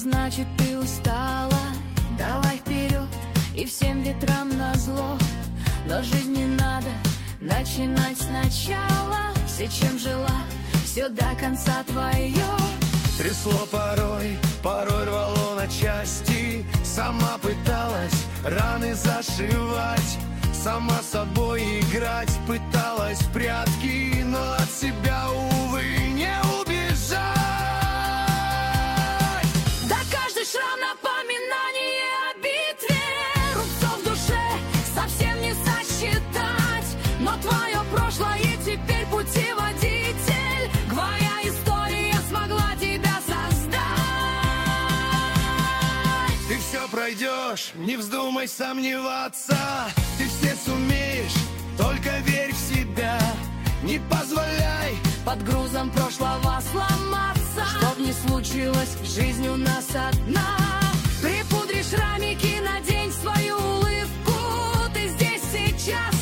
значит ты устала. Давай вперед и всем ветрам назло. Но жизнь не надо начинать сначала. Все, чем жила, все до конца твое. Трясло порой, порой рвало на части. Сама пыталась раны зашивать, сама собой играть, пыталась в прятки, но от себя, увы, не убежать. Да каждый шрам напоминание о битве, рубцов в душе совсем не сосчитать. Но твое прошлое теперь путеводитель, твоя история смогла тебя создать. Ты все пройдешь, не вздумай сомневаться. Ты все сумеешь, только верь в себя. Не позволяй под грузом прошлого сломаться. Чтоб не случилось, жизнь у нас одна. Припудри шрамики, надень свою улыбку. Ты здесь сейчас,